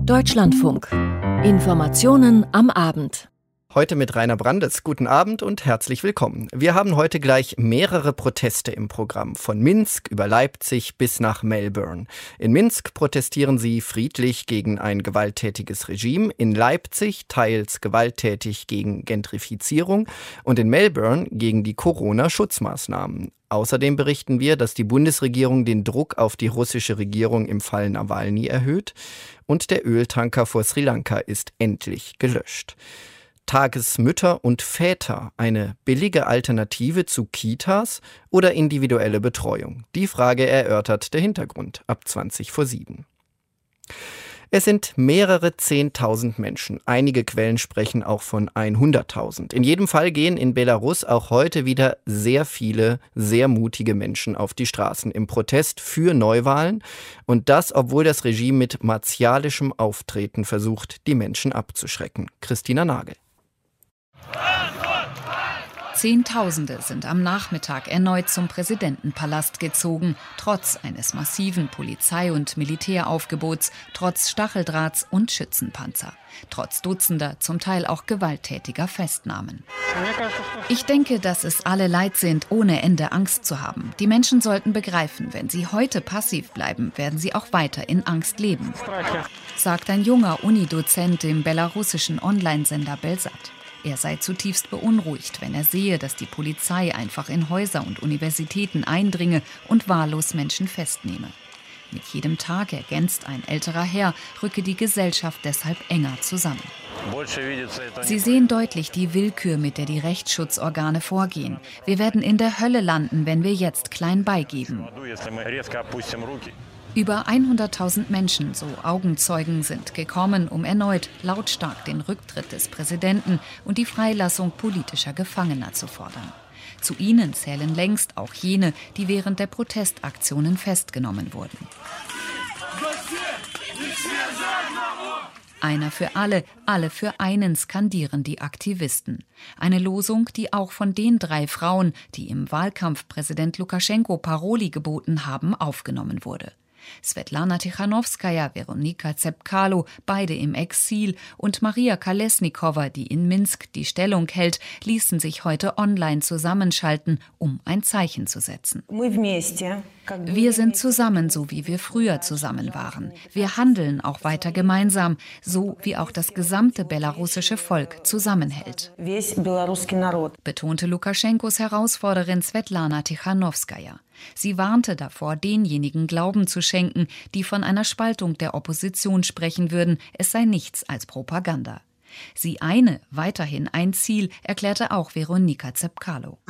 Deutschlandfunk. Informationen am Abend. Heute mit Rainer Brandes. Guten Abend und herzlich willkommen. Wir haben heute gleich mehrere Proteste im Programm. Von Minsk über Leipzig bis nach Melbourne. In Minsk protestieren sie friedlich gegen ein gewalttätiges Regime. In Leipzig teils gewalttätig gegen Gentrifizierung. Und in Melbourne gegen die Corona-Schutzmaßnahmen. Außerdem berichten wir, dass die Bundesregierung den Druck auf die russische Regierung im Fall Nawalny erhöht. Und der Öltanker vor Sri Lanka ist endlich gelöscht. Tagesmütter und Väter, eine billige Alternative zu Kitas oder individuelle Betreuung? Die Frage erörtert der Hintergrund ab 7:20. Es sind mehrere 10.000 Menschen. Einige Quellen sprechen auch von 100.000. In jedem Fall gehen in Belarus auch heute wieder sehr viele, sehr mutige Menschen auf die Straßen im Protest für Neuwahlen. Und das, obwohl das Regime mit martialischem Auftreten versucht, die Menschen abzuschrecken. Christina Nagel. Zehntausende sind am Nachmittag erneut zum Präsidentenpalast gezogen, trotz eines massiven Polizei- und Militäraufgebots, trotz Stacheldrahts und Schützenpanzer, trotz Dutzender, zum Teil auch gewalttätiger Festnahmen. Ich denke, dass es alle leid sind, ohne Ende Angst zu haben. Die Menschen sollten begreifen, wenn sie heute passiv bleiben, werden sie auch weiter in Angst leben, sagt ein junger Unidozent dem belarussischen Online-Sender Belsat. Er sei zutiefst beunruhigt, wenn er sehe, dass die Polizei einfach in Häuser und Universitäten eindringe und wahllos Menschen festnehme. Mit jedem Tag, ergänzt ein älterer Herr, rücke die Gesellschaft deshalb enger zusammen. Sie sehen deutlich die Willkür, mit der die Rechtsschutzorgane vorgehen. Wir werden in der Hölle landen, wenn wir jetzt klein beigeben. Über 100.000 Menschen, so Augenzeugen, sind gekommen, um erneut lautstark den Rücktritt des Präsidenten und die Freilassung politischer Gefangener zu fordern. Zu ihnen zählen längst auch jene, die während der Protestaktionen festgenommen wurden. Einer für alle für einen skandieren die Aktivisten. Eine Losung, die auch von den 3 Frauen, die im Wahlkampf Präsident Lukaschenko Paroli geboten haben, aufgenommen wurde. Svetlana Tichanowskaja, Weronika Zepkalo, beide im Exil, und Maria Kolesnikova, die in Minsk die Stellung hält, ließen sich heute online zusammenschalten, um ein Zeichen zu setzen. Wir sind zusammen, so wie wir früher zusammen waren. Wir handeln auch weiter gemeinsam, so wie auch das gesamte belarussische Volk zusammenhält, betonte Lukaschenkos Herausforderin Svetlana Tichanowskaja. Sie warnte davor, denjenigen Glauben zu schenken, die von einer Spaltung der Opposition sprechen würden, es sei nichts als Propaganda. Sie eine, weiterhin ein Ziel, erklärte auch Weronika Zepkalo.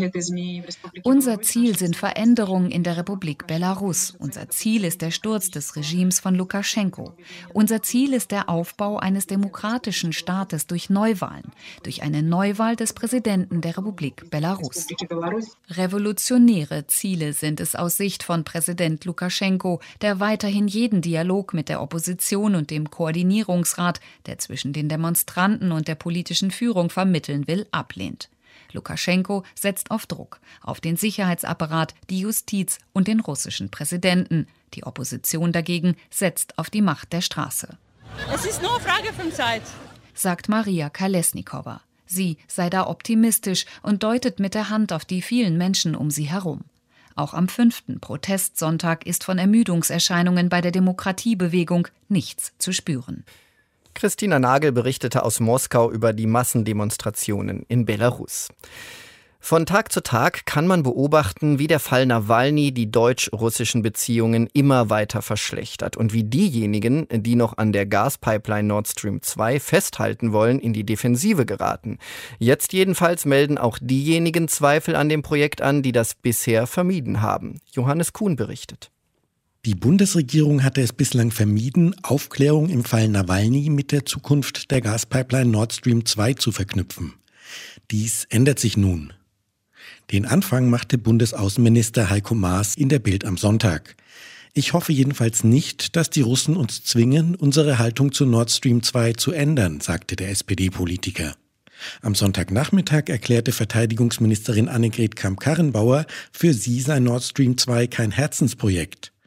Unser Ziel sind Veränderungen in der Republik Belarus. Unser Ziel ist der Sturz des Regimes von Lukaschenko. Unser Ziel ist der Aufbau eines demokratischen Staates durch Neuwahlen, durch eine Neuwahl des Präsidenten der Republik Belarus. Revolutionäre Ziele sind es aus Sicht von Präsident Lukaschenko, der weiterhin jeden Dialog mit der Opposition und dem Koordinierungsrat, der zwischen den Demonstranten und der politischen Führung vermitteln will, ablehnt. Lukaschenko setzt auf Druck, auf den Sicherheitsapparat, die Justiz und den russischen Präsidenten. Die Opposition dagegen setzt auf die Macht der Straße. Es ist nur Frage von Zeit, sagt Maria Kolesnikova. Sie sei da optimistisch und deutet mit der Hand auf die vielen Menschen um sie herum. Auch am 5. Protestsonntag ist von Ermüdungserscheinungen bei der Demokratiebewegung nichts zu spüren. Christina Nagel berichtete aus Moskau über die Massendemonstrationen in Belarus. Von Tag zu Tag kann man beobachten, wie der Fall Nawalny die deutsch-russischen Beziehungen immer weiter verschlechtert und wie diejenigen, die noch an der Gaspipeline Nord Stream 2 festhalten wollen, in die Defensive geraten. Jetzt jedenfalls melden auch diejenigen Zweifel an dem Projekt an, die das bisher vermieden haben. Johannes Kuhn berichtet. Die Bundesregierung hatte es bislang vermieden, Aufklärung im Fall Nawalny mit der Zukunft der Gaspipeline Nord Stream 2 zu verknüpfen. Dies ändert sich nun. Den Anfang machte Bundesaußenminister Heiko Maas in der Bild am Sonntag. Ich hoffe jedenfalls nicht, dass die Russen uns zwingen, unsere Haltung zu Nord Stream 2 zu ändern, sagte der SPD-Politiker. Am Sonntagnachmittag erklärte Verteidigungsministerin Annegret Kramp-Karrenbauer, für sie sei Nord Stream 2 kein Herzensprojekt.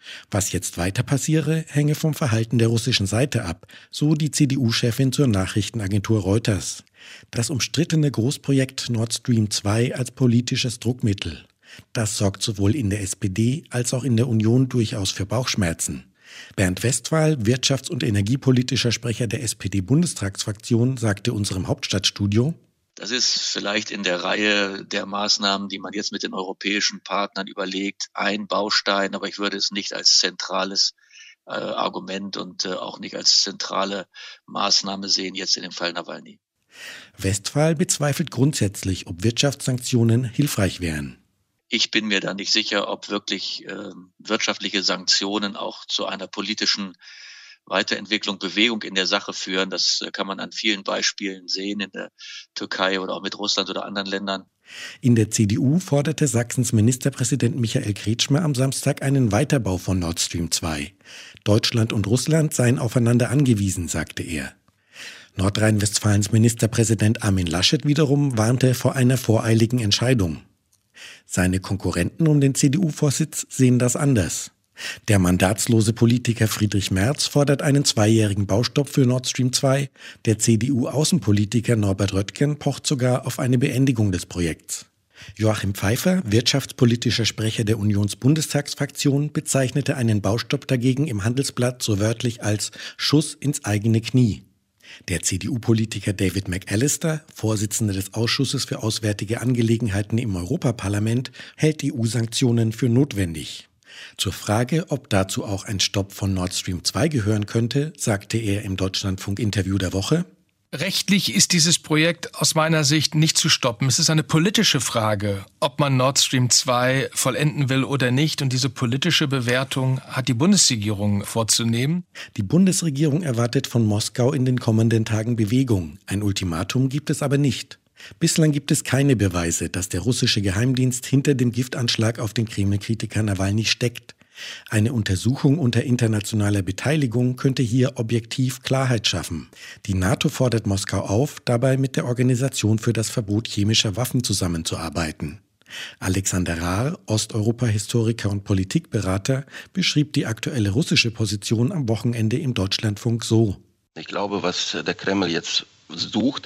Was jetzt weiter passiere, hänge vom Verhalten der russischen Seite ab, so die CDU-Chefin zur Nachrichtenagentur Reuters. Das umstrittene Großprojekt Nord Stream 2 als politisches Druckmittel. Das sorgt sowohl in der SPD als auch in der Union durchaus für Bauchschmerzen. Bernd Westphal, wirtschafts- und energiepolitischer Sprecher der SPD-Bundestagsfraktion, sagte unserem Hauptstadtstudio: Das ist vielleicht in der Reihe der Maßnahmen, die man jetzt mit den europäischen Partnern überlegt, ein Baustein, aber ich würde es nicht als zentrales Argument und auch nicht als zentrale Maßnahme sehen, jetzt in dem Fall Nawalny. Westphal bezweifelt grundsätzlich, ob Wirtschaftssanktionen hilfreich wären. Ich bin mir da nicht sicher, ob wirklich wirtschaftliche Sanktionen auch zu einer politischen Weiterentwicklung, Bewegung in der Sache führen. Das kann man an vielen Beispielen sehen, in der Türkei oder auch mit Russland oder anderen Ländern. In der CDU forderte Sachsens Ministerpräsident Michael Kretschmer am Samstag einen Weiterbau von Nord Stream 2. Deutschland und Russland seien aufeinander angewiesen, sagte er. Nordrhein-Westfalens Ministerpräsident Armin Laschet wiederum warnte vor einer voreiligen Entscheidung. Seine Konkurrenten um den CDU-Vorsitz sehen das anders. Der mandatslose Politiker Friedrich Merz fordert einen 2-jährigen Baustopp für Nord Stream 2. Der CDU-Außenpolitiker Norbert Röttgen pocht sogar auf eine Beendigung des Projekts. Joachim Pfeiffer, wirtschaftspolitischer Sprecher der Unionsbundestagsfraktion, bezeichnete einen Baustopp dagegen im Handelsblatt so wörtlich als Schuss ins eigene Knie. Der CDU-Politiker David McAllister, Vorsitzender des Ausschusses für Auswärtige Angelegenheiten im Europaparlament, hält EU-Sanktionen für notwendig. Zur Frage, ob dazu auch ein Stopp von Nord Stream 2 gehören könnte, sagte er im Deutschlandfunk-Interview der Woche: Rechtlich ist dieses Projekt aus meiner Sicht nicht zu stoppen. Es ist eine politische Frage, ob man Nord Stream 2 vollenden will oder nicht. Und diese politische Bewertung hat die Bundesregierung vorzunehmen. Die Bundesregierung erwartet von Moskau in den kommenden Tagen Bewegung. Ein Ultimatum gibt es aber nicht. Bislang gibt es keine Beweise, dass der russische Geheimdienst hinter dem Giftanschlag auf den Kreml-Kritiker Nawalny steckt. Eine Untersuchung unter internationaler Beteiligung könnte hier objektiv Klarheit schaffen. Die NATO fordert Moskau auf, dabei mit der Organisation für das Verbot chemischer Waffen zusammenzuarbeiten. Alexander Rahr, Osteuropa-Historiker und Politikberater, beschrieb die aktuelle russische Position am Wochenende im Deutschlandfunk so: Ich glaube, was der Kreml jetzt sucht,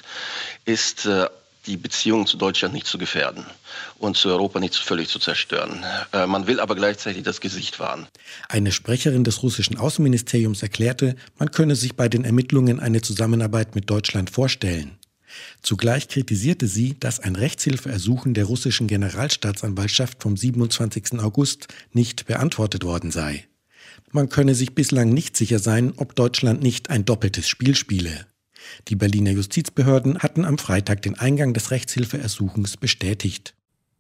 ist die Beziehungen zu Deutschland nicht zu gefährden und zu Europa nicht völlig zu zerstören. Man will aber gleichzeitig das Gesicht wahren. Eine Sprecherin des russischen Außenministeriums erklärte, man könne sich bei den Ermittlungen eine Zusammenarbeit mit Deutschland vorstellen. Zugleich kritisierte sie, dass ein Rechtshilfeersuchen der russischen Generalstaatsanwaltschaft vom 27. August nicht beantwortet worden sei. Man könne sich bislang nicht sicher sein, ob Deutschland nicht ein doppeltes Spiel spiele. Die Berliner Justizbehörden hatten am Freitag den Eingang des Rechtshilfeersuchens bestätigt.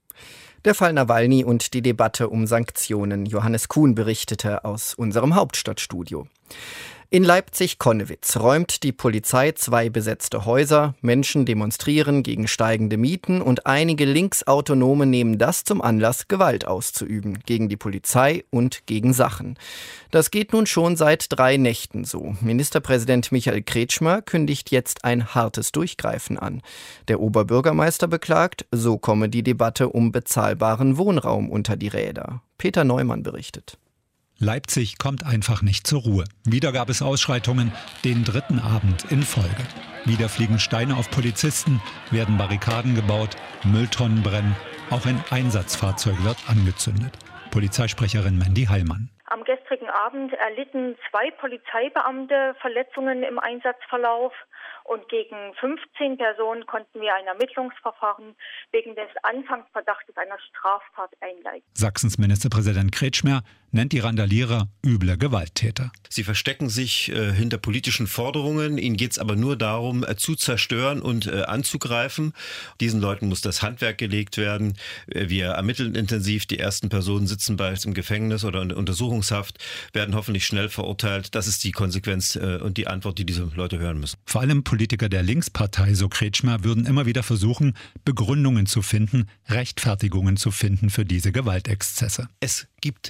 Der Fall Nawalny und die Debatte um Sanktionen. Johannes Kuhn berichtete aus unserem Hauptstadtstudio. In Leipzig-Connewitz räumt die Polizei 2 besetzte Häuser, Menschen demonstrieren gegen steigende Mieten und einige Linksautonome nehmen das zum Anlass, Gewalt auszuüben, gegen die Polizei und gegen Sachen. Das geht nun schon seit 3 Nächten so. Ministerpräsident Michael Kretschmer kündigt jetzt ein hartes Durchgreifen an. Der Oberbürgermeister beklagt, so komme die Debatte um bezahlbaren Wohnraum unter die Räder. Peter Neumann berichtet. Leipzig kommt einfach nicht zur Ruhe. Wieder gab es Ausschreitungen, den 3. Abend in Folge. Wieder fliegen Steine auf Polizisten, werden Barrikaden gebaut, Mülltonnen brennen, auch ein Einsatzfahrzeug wird angezündet. Polizeisprecherin Mandy Heilmann. Am gestrigen Abend erlitten 2 Polizeibeamte Verletzungen im Einsatzverlauf und gegen 15 Personen konnten wir ein Ermittlungsverfahren wegen des Anfangsverdachtes einer Straftat einleiten. Sachsens Ministerpräsident Kretschmer nennt die Randalierer üble Gewalttäter. Sie verstecken sich hinter politischen Forderungen. Ihnen geht es aber nur darum, zu zerstören und anzugreifen. Diesen Leuten muss das Handwerk gelegt werden. Wir ermitteln intensiv. Die ersten Personen sitzen bereits im Gefängnis oder in Untersuchungshaft, werden hoffentlich schnell verurteilt. Das ist die Konsequenz und die Antwort, die diese Leute hören müssen. Vor allem Politiker der Linkspartei, so Kretschmer, würden immer wieder versuchen, Begründungen zu finden, Rechtfertigungen zu finden für diese Gewaltexzesse. Es gibt sie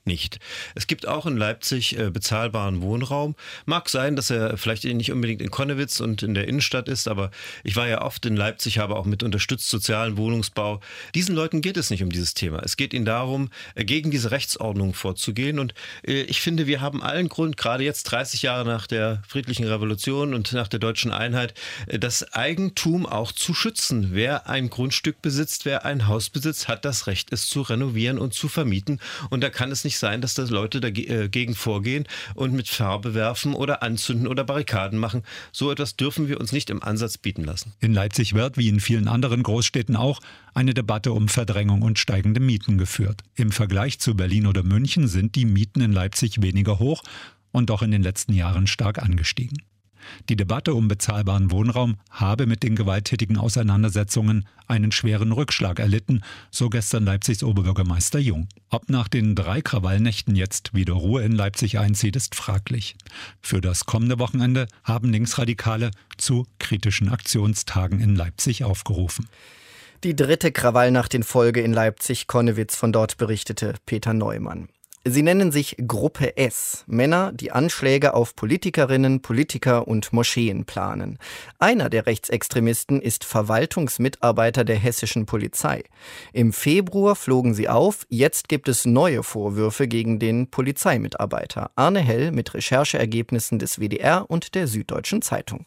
nicht. Es gibt auch in Leipzig bezahlbaren Wohnraum. Mag sein, dass er vielleicht nicht unbedingt in Connewitz und in der Innenstadt ist, aber ich war ja oft in Leipzig, habe auch mit unterstützt sozialen Wohnungsbau. Diesen Leuten geht es nicht um dieses Thema. Es geht ihnen darum, gegen diese Rechtsordnung vorzugehen. Und ich finde, wir haben allen Grund, gerade jetzt 30 Jahre nach der friedlichen Revolution und nach der deutschen Einheit, das Eigentum auch zu schützen. Wer ein Grundstück besitzt, wer ein Haus besitzt, hat das Recht, es zu renovieren und zu vermieten. Und da kann es nicht sein, dass da Leute dagegen vorgehen und mit Farbe werfen oder anzünden oder Barrikaden machen. So etwas dürfen wir uns nicht im Ansatz bieten lassen. In Leipzig wird, wie in vielen anderen Großstädten auch, eine Debatte um Verdrängung und steigende Mieten geführt. Im Vergleich zu Berlin oder München sind die Mieten in Leipzig weniger hoch und doch in den letzten Jahren stark angestiegen. Die Debatte um bezahlbaren Wohnraum habe mit den gewalttätigen Auseinandersetzungen einen schweren Rückschlag erlitten, so gestern Leipzigs Oberbürgermeister Jung. Ob nach den 3 Krawallnächten jetzt wieder Ruhe in Leipzig einzieht, ist fraglich. Für das kommende Wochenende haben Linksradikale zu kritischen Aktionstagen in Leipzig aufgerufen. Die 3. Krawallnacht in Folge in Leipzig-Connewitz, von dort berichtete Peter Neumann. Sie nennen sich Gruppe S, Männer, die Anschläge auf Politikerinnen, Politiker und Moscheen planen. Einer der Rechtsextremisten ist Verwaltungsmitarbeiter der hessischen Polizei. Im Februar flogen sie auf, jetzt gibt es neue Vorwürfe gegen den Polizeimitarbeiter. Arne Hell mit Rechercheergebnissen des WDR und der Süddeutschen Zeitung.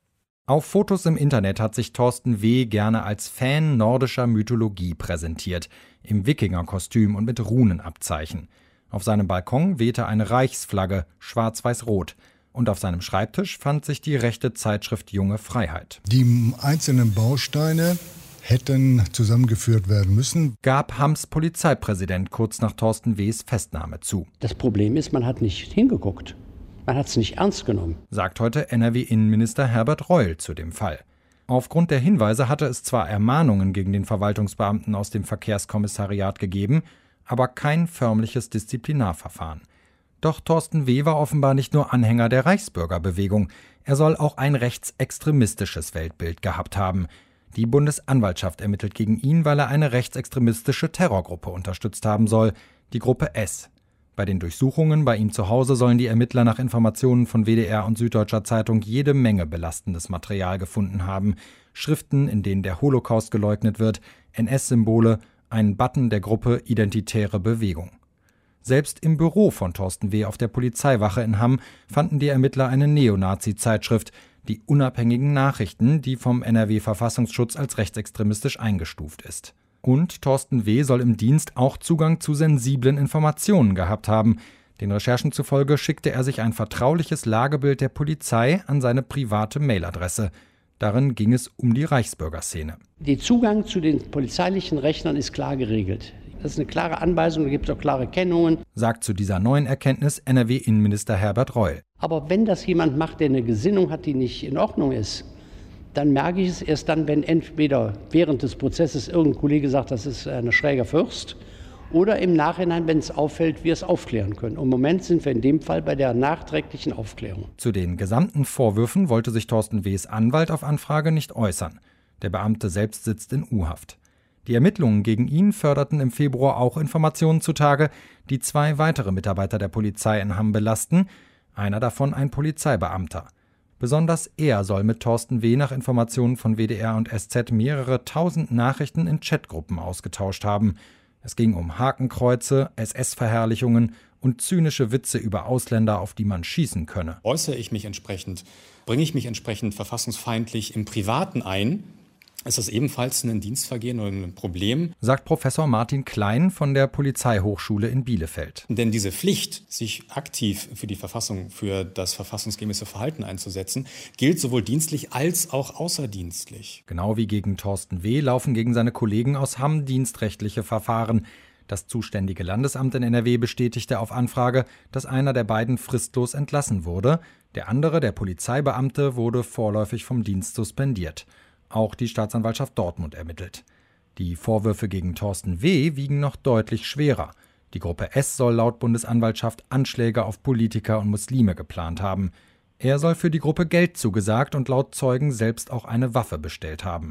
Auf Fotos im Internet hat sich Thorsten W. gerne als Fan nordischer Mythologie präsentiert, im Wikingerkostüm und mit Runenabzeichen. Auf seinem Balkon wehte eine Reichsflagge, schwarz-weiß-rot. Und auf seinem Schreibtisch fand sich die rechte Zeitschrift Junge Freiheit. Die einzelnen Bausteine hätten zusammengeführt werden müssen, gab Hams Polizeipräsident kurz nach Thorsten W.s Festnahme zu. Das Problem ist, man hat nicht hingeguckt. Man hat es nicht ernst genommen, sagt heute NRW-Innenminister Herbert Reul zu dem Fall. Aufgrund der Hinweise hatte es zwar Ermahnungen gegen den Verwaltungsbeamten aus dem Verkehrskommissariat gegeben, aber kein förmliches Disziplinarverfahren. Doch Thorsten W. war offenbar nicht nur Anhänger der Reichsbürgerbewegung, er soll auch ein rechtsextremistisches Weltbild gehabt haben. Die Bundesanwaltschaft ermittelt gegen ihn, weil er eine rechtsextremistische Terrorgruppe unterstützt haben soll, die Gruppe S. Bei den Durchsuchungen bei ihm zu Hause sollen die Ermittler nach Informationen von WDR und Süddeutscher Zeitung jede Menge belastendes Material gefunden haben. Schriften, in denen der Holocaust geleugnet wird, NS-Symbole, einen Button der Gruppe Identitäre Bewegung. Selbst im Büro von Thorsten W. auf der Polizeiwache in Hamm fanden die Ermittler eine Neonazi-Zeitschrift, die Unabhängigen Nachrichten, die vom NRW-Verfassungsschutz als rechtsextremistisch eingestuft ist. Und Thorsten W. soll im Dienst auch Zugang zu sensiblen Informationen gehabt haben. Den Recherchen zufolge schickte er sich ein vertrauliches Lagebild der Polizei an seine private Mailadresse. Darin ging es um die Reichsbürgerszene. Der Zugang zu den polizeilichen Rechnern ist klar geregelt. Das ist eine klare Anweisung, da gibt es auch klare Kennungen, sagt zu dieser neuen Erkenntnis NRW-Innenminister Herbert Reul. Aber wenn das jemand macht, der eine Gesinnung hat, die nicht in Ordnung ist, dann merke ich es erst dann, wenn entweder während des Prozesses irgendein Kollege sagt, das ist ein schräger Fürst, oder im Nachhinein, wenn es auffällt, wir es aufklären können. Und im Moment sind wir in dem Fall bei der nachträglichen Aufklärung. Zu den gesamten Vorwürfen wollte sich Thorsten W.s Anwalt auf Anfrage nicht äußern. Der Beamte selbst sitzt in U-Haft. Die Ermittlungen gegen ihn förderten im Februar auch Informationen zutage, die 2 weitere Mitarbeiter der Polizei in Hamm belasten, einer davon ein Polizeibeamter. Besonders er soll mit Thorsten W. nach Informationen von WDR und SZ mehrere tausend Nachrichten in Chatgruppen ausgetauscht haben. Es ging um Hakenkreuze, SS-Verherrlichungen und zynische Witze über Ausländer, auf die man schießen könne. Äußere ich mich entsprechend, bringe ich mich entsprechend verfassungsfeindlich im Privaten ein, ist das ebenfalls ein Dienstvergehen oder ein Problem, sagt Professor Martin Klein von der Polizeihochschule in Bielefeld. Denn diese Pflicht, sich aktiv für die Verfassung, für das verfassungsgemäße Verhalten einzusetzen, gilt sowohl dienstlich als auch außerdienstlich. Genau wie gegen Thorsten W. laufen gegen seine Kollegen aus Hamm dienstrechtliche Verfahren. Das zuständige Landesamt in NRW bestätigte auf Anfrage, dass einer der beiden fristlos entlassen wurde. Der andere, der Polizeibeamte, wurde vorläufig vom Dienst suspendiert. Auch die Staatsanwaltschaft Dortmund ermittelt. Die Vorwürfe gegen Thorsten W. wiegen noch deutlich schwerer. Die Gruppe S soll laut Bundesanwaltschaft Anschläge auf Politiker und Muslime geplant haben. Er soll für die Gruppe Geld zugesagt und laut Zeugen selbst auch eine Waffe bestellt haben.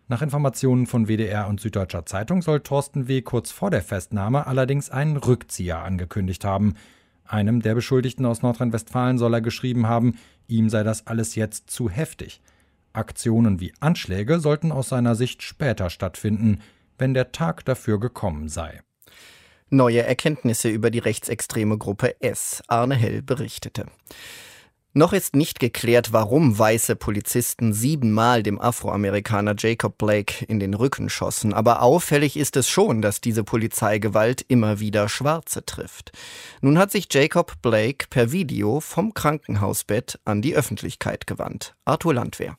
Nach Informationen von WDR und Süddeutscher Zeitung soll Thorsten W. kurz vor der Festnahme allerdings einen Rückzieher angekündigt haben. Einem der Beschuldigten aus Nordrhein-Westfalen soll er geschrieben haben, ihm sei das alles jetzt zu heftig. Aktionen wie Anschläge sollten aus seiner Sicht später stattfinden, wenn der Tag dafür gekommen sei. Neue Erkenntnisse über die rechtsextreme Gruppe S. Arne Hell berichtete. Noch ist nicht geklärt, warum weiße Polizisten 7-mal dem Afroamerikaner Jacob Blake in den Rücken schossen. Aber auffällig ist es schon, dass diese Polizeigewalt immer wieder Schwarze trifft. Nun hat sich Jacob Blake per Video vom Krankenhausbett an die Öffentlichkeit gewandt. Arthur Landwehr.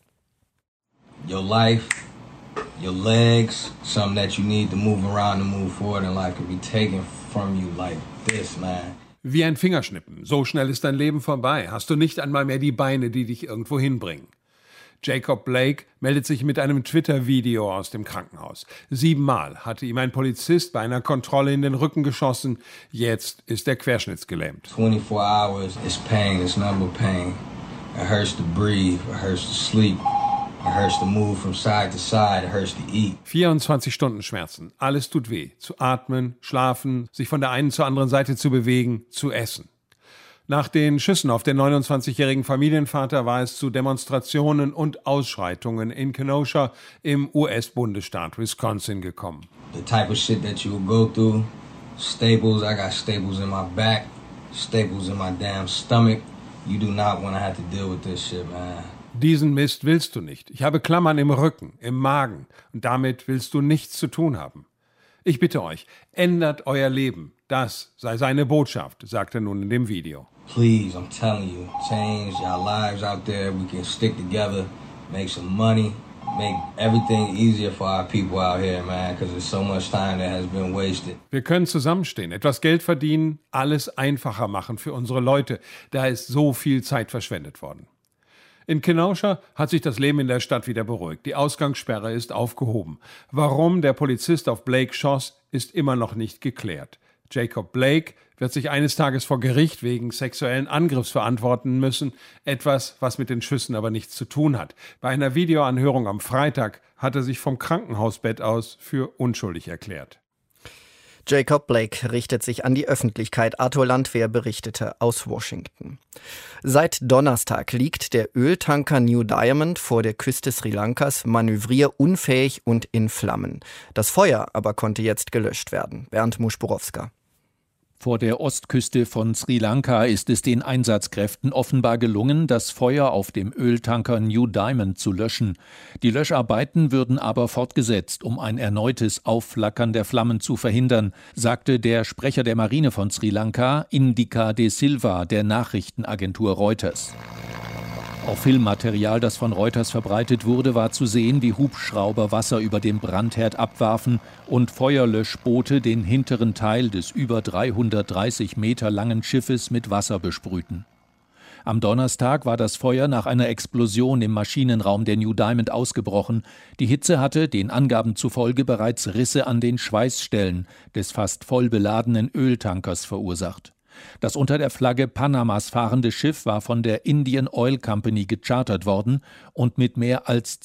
Your life, your legs, something that you need to move around and move forward and like could be taken from you like this, man. Wie ein Fingerschnippen. So schnell ist dein Leben vorbei. Hast du nicht einmal mehr die Beine, die dich irgendwo hinbringen. Jacob Blake meldet sich mit einem Twitter-Video aus dem Krankenhaus. 7-mal hatte ihm ein Polizist bei einer Kontrolle in den Rücken geschossen. Jetzt ist er querschnittsgelähmt. 24 hours is pain, it's number pain. It hurts to breathe, it hurts to sleep. It hurts to move from side to side, it hurts to eat. 24 Stunden Schmerzen. Alles tut weh. Zu atmen, schlafen, sich von der einen zur anderen Seite zu bewegen, zu essen. Nach den Schüssen auf den 29-jährigen Familienvater war es zu Demonstrationen und Ausschreitungen in Kenosha im US-Bundesstaat Wisconsin gekommen. The type of shit that you will go through. Staples, I got staples in my back, staples in my damn stomach. You do not want to have to deal with this shit, man. Diesen Mist willst du nicht. Ich habe Klammern im Rücken, im Magen und damit willst du nichts zu tun haben. Ich bitte euch, ändert euer Leben. Das sei seine Botschaft, sagt er nun in dem Video. Please, I'm telling you, change our lives out there. We can stick together, make some money, make everything easier for our people out here, man, because there's so much time that has been wasted. Wir können zusammenstehen, etwas Geld verdienen, alles einfacher machen für unsere Leute. Da ist so viel Zeit verschwendet worden. In Kenosha hat sich das Leben in der Stadt wieder beruhigt. Die Ausgangssperre ist aufgehoben. Warum der Polizist auf Blake schoss, ist immer noch nicht geklärt. Jacob Blake wird sich eines Tages vor Gericht wegen sexuellen Angriffs verantworten müssen. Etwas, was mit den Schüssen aber nichts zu tun hat. Bei einer Videoanhörung am Freitag hat er sich vom Krankenhausbett aus für unschuldig erklärt. Jacob Blake richtet sich an die Öffentlichkeit. Arthur Landwehr berichtete aus Washington. Seit Donnerstag liegt der Öltanker New Diamond vor der Küste Sri Lankas manövrierunfähig und in Flammen. Das Feuer aber konnte jetzt gelöscht werden. Bernd Muschborowska. Vor der Ostküste von Sri Lanka ist es den Einsatzkräften offenbar gelungen, das Feuer auf dem Öltanker New Diamond zu löschen. Die Löscharbeiten würden aber fortgesetzt, um ein erneutes Aufflackern der Flammen zu verhindern, sagte der Sprecher der Marine von Sri Lanka, Indika de Silva, der Nachrichtenagentur Reuters. Auf Filmmaterial, das von Reuters verbreitet wurde, war zu sehen, wie Hubschrauber Wasser über dem Brandherd abwarfen und Feuerlöschboote den hinteren Teil des über 330 Meter langen Schiffes mit Wasser besprühten. Am Donnerstag war das Feuer nach einer Explosion im Maschinenraum der New Diamond ausgebrochen. Die Hitze hatte den Angaben zufolge bereits Risse an den Schweißstellen des fast voll beladenen Öltankers verursacht. Das unter der Flagge Panamas fahrende Schiff war von der Indian Oil Company gechartert worden und mit mehr als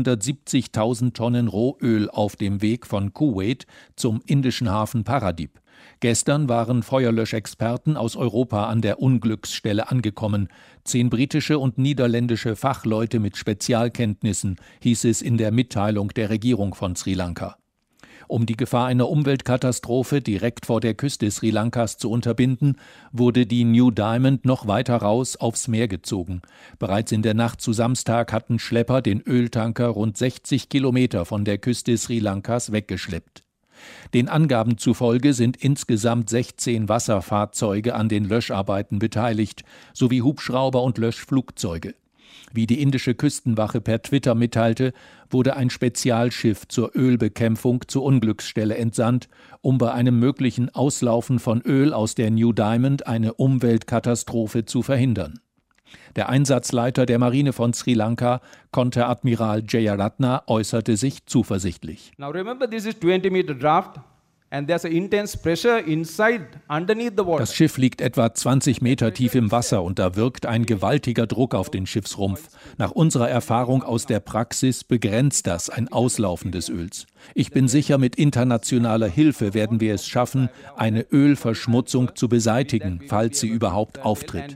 270.000 Tonnen Rohöl auf dem Weg von Kuwait zum indischen Hafen Paradip. Gestern waren Feuerlöschexperten aus Europa an der Unglücksstelle angekommen. 10 britische und niederländische Fachleute mit Spezialkenntnissen, hieß es in der Mitteilung der Regierung von Sri Lanka. Um die Gefahr einer Umweltkatastrophe direkt vor der Küste Sri Lankas zu unterbinden, wurde die New Diamond noch weiter raus aufs Meer gezogen. Bereits in der Nacht zu Samstag hatten Schlepper den Öltanker rund 60 Kilometer von der Küste Sri Lankas weggeschleppt. Den Angaben zufolge sind insgesamt 16 Wasserfahrzeuge an den Löscharbeiten beteiligt, sowie Hubschrauber und Löschflugzeuge. Wie die indische Küstenwache per Twitter mitteilte, wurde ein Spezialschiff zur Ölbekämpfung zur Unglücksstelle entsandt, um bei einem möglichen Auslaufen von Öl aus der New Diamond eine Umweltkatastrophe zu verhindern. Der Einsatzleiter der Marine von Sri Lanka, Konteradmiral Jeyaratna, äußerte sich zuversichtlich. Now remember, this is 20-meter draft. Das Schiff liegt etwa 20 Meter tief im Wasser und da wirkt ein gewaltiger Druck auf den Schiffsrumpf. Nach unserer Erfahrung aus der Praxis begrenzt das ein Auslaufen des Öls. Ich bin sicher, mit internationaler Hilfe werden wir es schaffen, eine Ölverschmutzung zu beseitigen, falls sie überhaupt auftritt.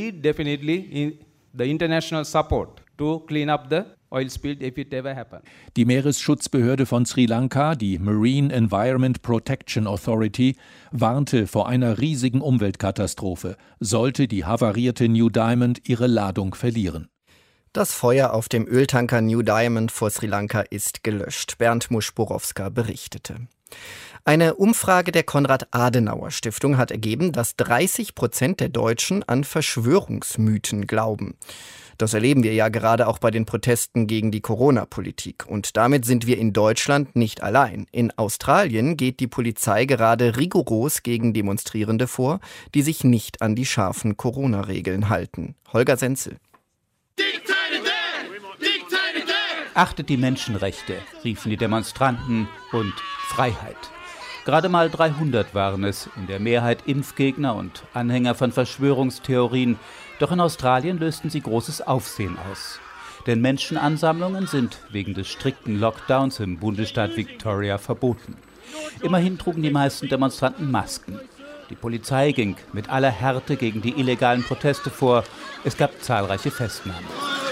Die Meeresschutzbehörde von Sri Lanka, die Marine Environment Protection Authority, warnte vor einer riesigen Umweltkatastrophe, sollte die havarierte New Diamond ihre Ladung verlieren. Das Feuer auf dem Öltanker New Diamond vor Sri Lanka ist gelöscht. Bernd Musch-Borowska berichtete. Eine Umfrage der Konrad-Adenauer-Stiftung hat ergeben, dass 30% der Deutschen an Verschwörungsmythen glauben. Das erleben wir ja gerade auch bei den Protesten gegen die Corona-Politik. Und damit sind wir in Deutschland nicht allein. In Australien geht die Polizei gerade rigoros gegen Demonstrierende vor, die sich nicht an die scharfen Corona-Regeln halten. Holger Senzel. Achtet die Menschenrechte, riefen die Demonstranten, und Freiheit. Gerade mal 300 waren es, in der Mehrheit Impfgegner und Anhänger von Verschwörungstheorien. Doch in Australien lösten sie großes Aufsehen aus. Denn Menschenansammlungen sind wegen des strikten Lockdowns im Bundesstaat Victoria verboten. Immerhin trugen die meisten Demonstranten Masken. Die Polizei ging mit aller Härte gegen die illegalen Proteste vor. Es gab zahlreiche Festnahmen.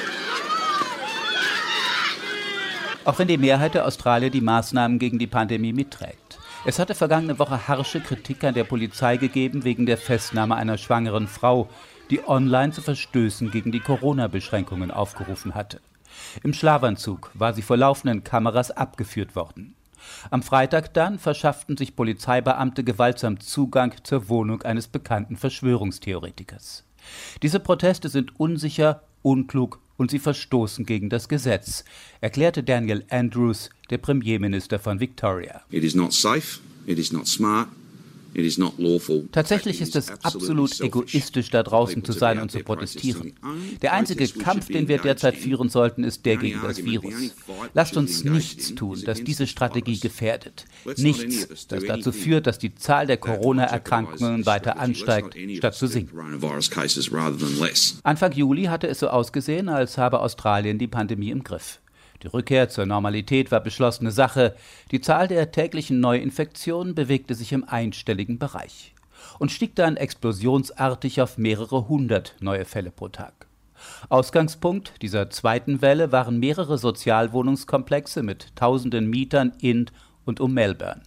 Auch wenn die Mehrheit der Australier die Maßnahmen gegen die Pandemie mitträgt. Es hatte vergangene Woche harsche Kritik an der Polizei gegeben wegen der Festnahme einer schwangeren Frau, die online zu Verstößen gegen die Corona-Beschränkungen aufgerufen hatte. Im Schlafanzug war sie vor laufenden Kameras abgeführt worden. Am Freitag dann verschafften sich Polizeibeamte gewaltsam Zugang zur Wohnung eines bekannten Verschwörungstheoretikers. Diese Proteste sind unsicher, unklug und sie verstoßen gegen das Gesetz, erklärte Daniel Andrews, der Premierminister von Victoria. It is not safe, it is not smart. Tatsächlich ist es absolut egoistisch, da draußen zu sein und zu protestieren. Der einzige Kampf, den wir derzeit führen sollten, ist der gegen das Virus. Lasst uns nichts tun, das diese Strategie gefährdet. Nichts, das dazu führt, dass die Zahl der Corona-Erkrankungen weiter ansteigt, statt zu sinken. Anfang Juli hatte es so ausgesehen, als habe Australien die Pandemie im Griff. Die Rückkehr zur Normalität war beschlossene Sache. Die Zahl der täglichen Neuinfektionen bewegte sich im einstelligen Bereich und stieg dann explosionsartig auf mehrere hundert neue Fälle pro Tag. Ausgangspunkt dieser zweiten Welle waren mehrere Sozialwohnungskomplexe mit tausenden Mietern in und um Melbourne.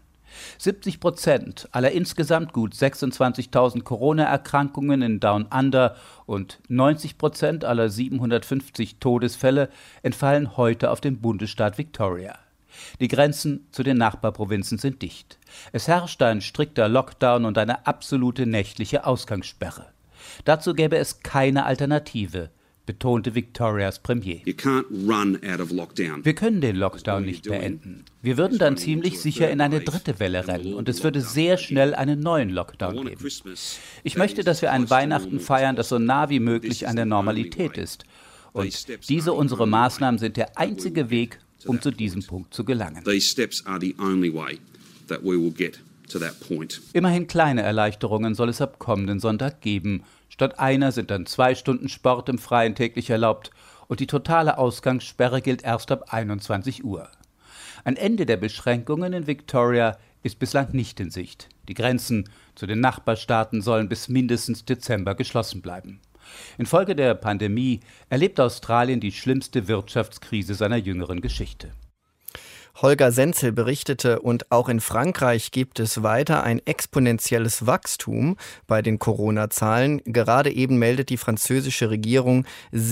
70% aller insgesamt gut 26.000 Corona-Erkrankungen in Down Under und 90% aller 750 Todesfälle entfallen heute auf den Bundesstaat Victoria. Die Grenzen zu den Nachbarprovinzen sind dicht. Es herrscht ein strikter Lockdown und eine absolute nächtliche Ausgangssperre. Dazu gäbe es keine Alternative, betonte Victorias Premier. Wir können den Lockdown nicht beenden. Wir würden dann ziemlich sicher in eine dritte Welle rennen und es würde sehr schnell einen neuen Lockdown geben. Ich möchte, dass wir ein Weihnachten feiern, das so nah wie möglich an der Normalität ist. Und diese unsere Maßnahmen sind der einzige Weg, um zu diesem Punkt zu gelangen. Immerhin kleine Erleichterungen soll es ab kommenden Sonntag geben. Statt einer sind dann 2 Stunden Sport im Freien täglich erlaubt und die totale Ausgangssperre gilt erst ab 21 Uhr. Ein Ende der Beschränkungen in Victoria ist bislang nicht in Sicht. Die Grenzen zu den Nachbarstaaten sollen bis mindestens Dezember geschlossen bleiben. Infolge der Pandemie erlebt Australien die schlimmste Wirtschaftskrise seiner jüngeren Geschichte. Holger Senzel berichtete, und auch in Frankreich gibt es weiter ein exponentielles Wachstum bei den Corona-Zahlen. Gerade eben meldet die französische Regierung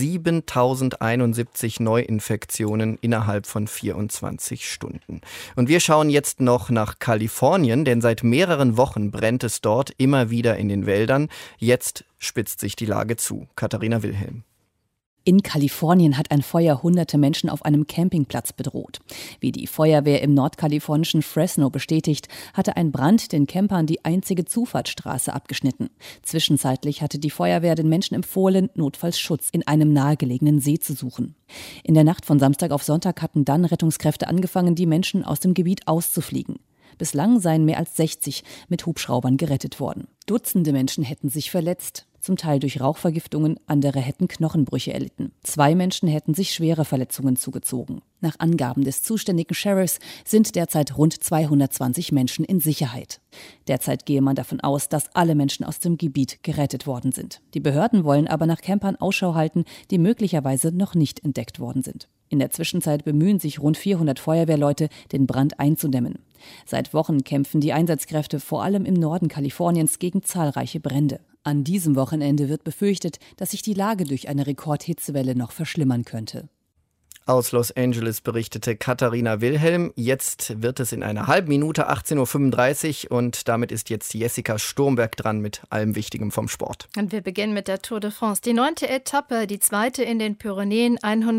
7.071 Neuinfektionen innerhalb von 24 Stunden. Und wir schauen jetzt noch nach Kalifornien, denn seit mehreren Wochen brennt es dort immer wieder in den Wäldern. Jetzt spitzt sich die Lage zu. Katharina Wilhelm. In Kalifornien hat ein Feuer hunderte Menschen auf einem Campingplatz bedroht. Wie die Feuerwehr im nordkalifornischen Fresno bestätigt, hatte ein Brand den Campern die einzige Zufahrtsstraße abgeschnitten. Zwischenzeitlich hatte die Feuerwehr den Menschen empfohlen, notfalls Schutz in einem nahegelegenen See zu suchen. In der Nacht von Samstag auf Sonntag hatten dann Rettungskräfte angefangen, die Menschen aus dem Gebiet auszufliegen. Bislang seien mehr als 60 mit Hubschraubern gerettet worden. Dutzende Menschen hätten sich verletzt, zum Teil durch Rauchvergiftungen, andere hätten Knochenbrüche erlitten. 2 Menschen hätten sich schwere Verletzungen zugezogen. Nach Angaben des zuständigen Sheriffs sind derzeit rund 220 Menschen in Sicherheit. Derzeit gehe man davon aus, dass alle Menschen aus dem Gebiet gerettet worden sind. Die Behörden wollen aber nach Campern Ausschau halten, die möglicherweise noch nicht entdeckt worden sind. In der Zwischenzeit bemühen sich rund 400 Feuerwehrleute, den Brand einzudämmen. Seit Wochen kämpfen die Einsatzkräfte vor allem im Norden Kaliforniens gegen zahlreiche Brände. An diesem Wochenende wird befürchtet, dass sich die Lage durch eine Rekordhitzewelle noch verschlimmern könnte. Aus Los Angeles berichtete Katharina Wilhelm. Jetzt wird es in einer halben Minute 18.35 Uhr und damit ist jetzt Jessica Sturmberg dran mit allem Wichtigem vom Sport. Und wir beginnen mit der Tour de France. Die 9. Etappe, die 2. in den Pyrenäen,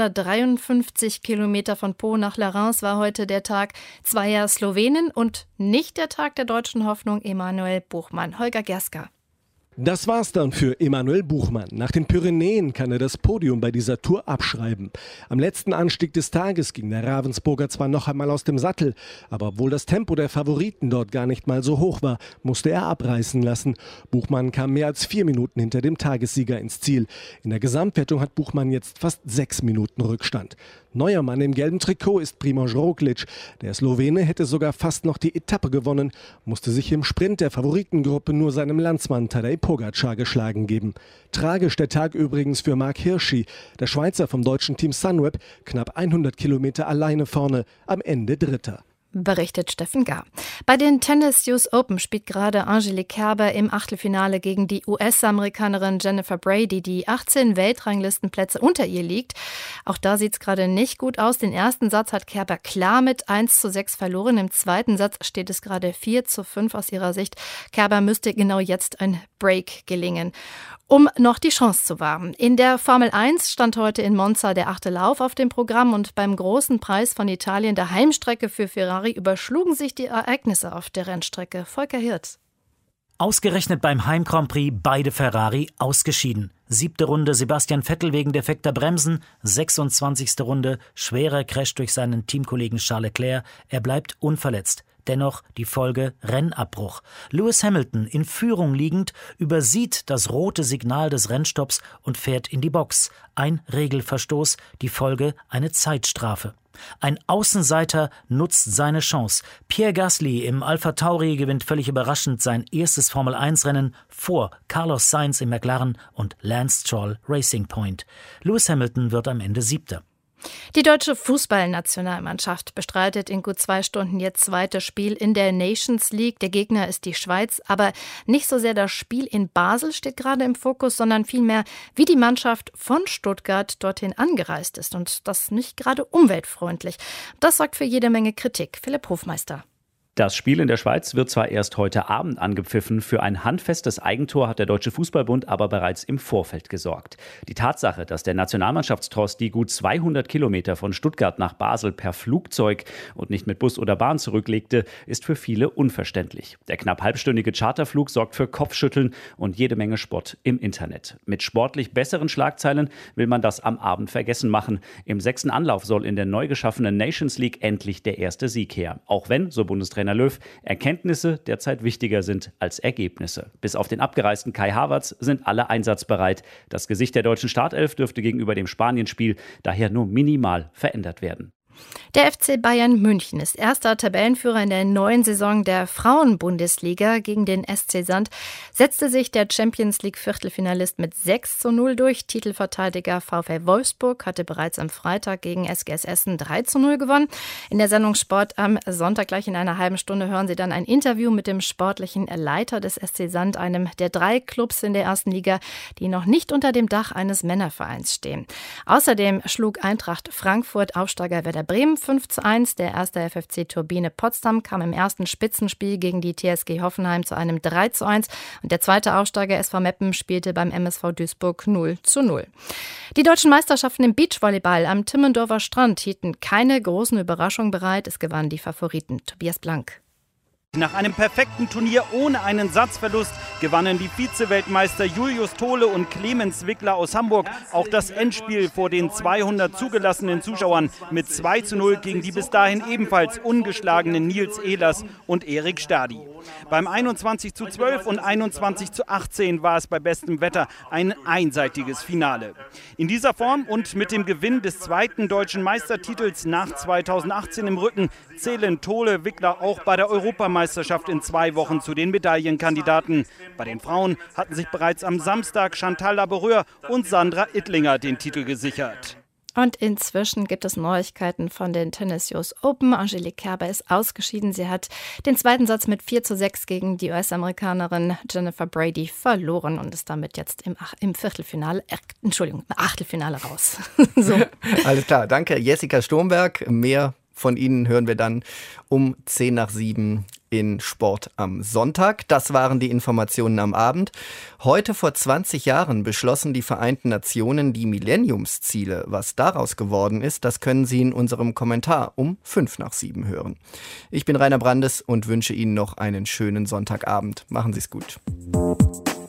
153 Kilometer von Pau nach La Reims war heute der Tag zweier Slowenen und nicht der Tag der deutschen Hoffnung Emanuel Buchmann. Holger Gerska. Das war's dann für Emanuel Buchmann. Nach den Pyrenäen kann er das Podium bei dieser Tour abschreiben. Am letzten Anstieg des Tages ging der Ravensburger zwar noch einmal aus dem Sattel, aber obwohl das Tempo der Favoriten dort gar nicht mal so hoch war, musste er abreißen lassen. Buchmann kam mehr als 4 Minuten hinter dem Tagessieger ins Ziel. In der Gesamtwertung hat Buchmann jetzt fast 6 Minuten Rückstand. Neuer Mann im gelben Trikot ist Primož Roglič. Der Slowene hätte sogar fast noch die Etappe gewonnen, musste sich im Sprint der Favoritengruppe nur seinem Landsmann Tadej Pogačar geschlagen geben. Tragisch der Tag übrigens für Marc Hirschi. Der Schweizer vom deutschen Team Sunweb, knapp 100 Kilometer alleine vorne, am Ende Dritter. Berichtet Steffen Gahr. Bei den Tennis US Open spielt gerade Angelique Kerber im Achtelfinale gegen die US-Amerikanerin Jennifer Brady, die 18 Weltranglistenplätze unter ihr liegt. Auch da sieht es gerade nicht gut aus. Den ersten Satz hat Kerber klar mit 1:6 verloren. Im zweiten Satz steht es gerade 4:5 aus ihrer Sicht. Kerber müsste genau jetzt ein Break gelingen, um noch die Chance zu wahren. In der Formel 1 stand heute in Monza der 8. Lauf auf dem Programm und beim großen Preis von Italien, der Heimstrecke für Ferrari, überschlugen sich die Ereignisse auf der Rennstrecke. Volker Hirt. Ausgerechnet beim Heim-Grand Prix beide Ferrari ausgeschieden. 7. Runde Sebastian Vettel wegen defekter Bremsen, 26. Runde schwerer Crash durch seinen Teamkollegen Charles Leclerc. Er bleibt unverletzt. Dennoch die Folge Rennabbruch. Lewis Hamilton, in Führung liegend, übersieht das rote Signal des Rennstopps und fährt in die Box. Ein Regelverstoß, die Folge eine Zeitstrafe. Ein Außenseiter nutzt seine Chance. Pierre Gasly im AlphaTauri gewinnt völlig überraschend sein erstes Formel-1-Rennen vor Carlos Sainz im McLaren und Lance Stroll Racing Point. Lewis Hamilton wird am Ende 7. Die deutsche Fußballnationalmannschaft bestreitet in gut 2 Stunden ihr zweites Spiel in der Nations League. Der Gegner ist die Schweiz, aber nicht so sehr das Spiel in Basel steht gerade im Fokus, sondern vielmehr, wie die Mannschaft von Stuttgart dorthin angereist ist und das nicht gerade umweltfreundlich. Das sorgt für jede Menge Kritik. Philipp Hofmeister. Das Spiel in der Schweiz wird zwar erst heute Abend angepfiffen, für ein handfestes Eigentor hat der Deutsche Fußballbund aber bereits im Vorfeld gesorgt. Die Tatsache, dass der Nationalmannschaftstross die gut 200 Kilometer von Stuttgart nach Basel per Flugzeug und nicht mit Bus oder Bahn zurücklegte, ist für viele unverständlich. Der knapp halbstündige Charterflug sorgt für Kopfschütteln und jede Menge Spott im Internet. Mit sportlich besseren Schlagzeilen will man das am Abend vergessen machen. Im 6. Anlauf soll in der neu geschaffenen Nations League endlich der erste Sieg her. Auch wenn, so Bundestrainer Löw, Erkenntnisse derzeit wichtiger sind als Ergebnisse. Bis auf den abgereisten Kai Havertz sind alle einsatzbereit. Das Gesicht der deutschen Startelf dürfte gegenüber dem Spanienspiel daher nur minimal verändert werden. Der FC Bayern München ist erster Tabellenführer in der neuen Saison der Frauenbundesliga. Gegen den SC Sand setzte sich der Champions League Viertelfinalist mit 6:0 durch. Titelverteidiger VfL Wolfsburg hatte bereits am Freitag gegen SGS Essen 3:0 gewonnen. In der Sendung Sport am Sonntag gleich in einer halben Stunde hören Sie dann ein Interview mit dem sportlichen Leiter des SC Sand, einem der 3 Clubs in der ersten Liga, die noch nicht unter dem Dach eines Männervereins stehen. Außerdem schlug Eintracht Frankfurt Aufsteiger Werder Bremen 5:1. Der erste FFC Turbine Potsdam kam im ersten Spitzenspiel gegen die TSG Hoffenheim zu einem 3:1 und der zweite Aufsteiger SV Meppen spielte beim MSV Duisburg 0:0. Die deutschen Meisterschaften im Beachvolleyball am Timmendorfer Strand hielten keine großen Überraschungen bereit. Es gewannen die Favoriten. Tobias Blank. Nach einem perfekten Turnier ohne einen Satzverlust gewannen die Vize-Weltmeister Julius Tole und Clemens Wickler aus Hamburg auch das Endspiel vor den 200 zugelassenen Zuschauern mit 2:0 gegen die bis dahin ebenfalls ungeschlagenen Nils Ehlers und Erik Stadi. Beim 21:12 und 21:18 war es bei bestem Wetter ein einseitiges Finale. In dieser Form und mit dem Gewinn des zweiten deutschen Meistertitels nach 2018 im Rücken zählen Tole, Wickler auch bei der Europameisterschaft in 2 Wochen zu den Medaillenkandidaten. Bei den Frauen hatten sich bereits am Samstag Chantal Laboureur und Sandra Ittlinger den Titel gesichert. Und inzwischen gibt es Neuigkeiten von den Tennis US Open. Angelique Kerber ist ausgeschieden. Sie hat den zweiten Satz mit 4:6 gegen die US-Amerikanerin Jennifer Brady verloren und ist damit jetzt im Achtelfinale raus. So. Alles klar, danke Jessica Sturmberg. Mehr von Ihnen hören wir dann um 6:10 in Sport am Sonntag. Das waren die Informationen am Abend. Heute vor 20 Jahren beschlossen die Vereinten Nationen die Millenniumsziele. Was daraus geworden ist, das können Sie in unserem Kommentar um 6:05 hören. Ich bin Rainer Brandes und wünsche Ihnen noch einen schönen Sonntagabend. Machen Sie es gut.